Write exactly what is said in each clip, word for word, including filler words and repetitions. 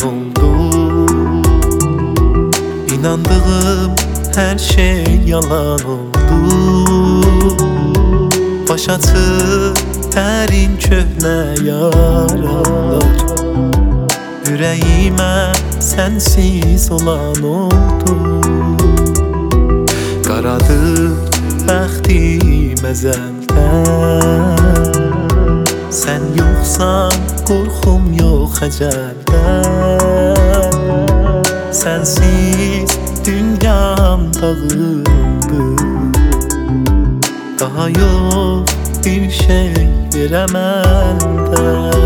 oldu. İnandığım her şey yalan oldu. Başatı derin köhne yaralar, yüreğime sensiz olan oldu. Qaradır bəxtim əzəldən, sən yoxsan qorxum yox əcəldən. Sensiz dünyam dağıldı, daha yok bir şey veremem de.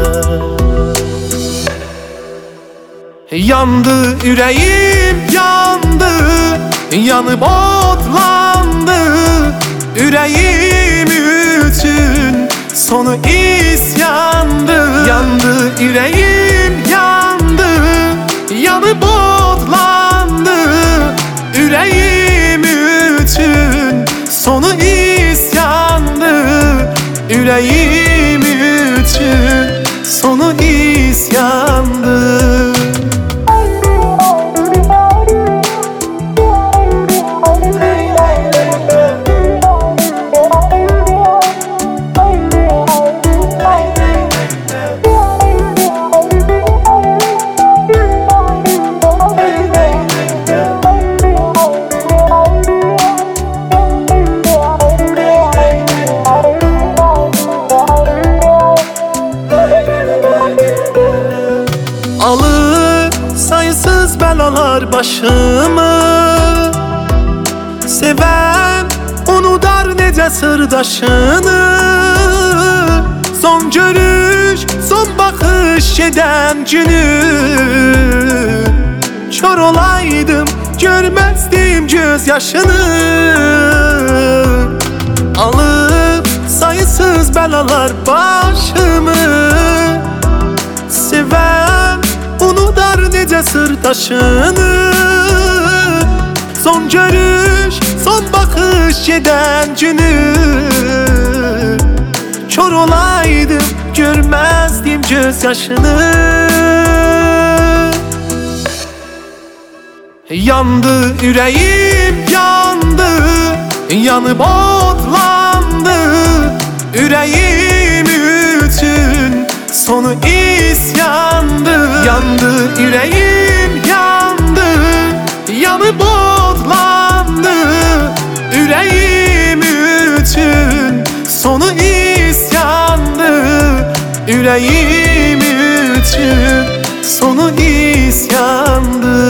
Yandı yüreğim yandı, yanıp otlandı. Yüreğim üçün sonu isyandı. Yandı yüreğim yandı, yanıp otlandı. Yüreğim üçün sonu isyandı. Yüreğim üçün sonu isyandı. Alır sayısız belalar başımı, seven unudar necə sırdaşını. Son görüş, son bakış eden günü, kör olaydım görmezdim gözyaşını. Alıp sayısız belalar başımı, seven unudar necə sırdaşını. Son görüş, son bakış eden günü, kör olaydım görmezdim gözyaşını. Yandı yüreğim yandı, yanıp otlandı. Yüreğim üçün sonu isyandı. Yandı yüreğim yandı, yanıp otlandı. Yüreğim üçün sonu isyandı. Yüreğim üçün sonu isyandı.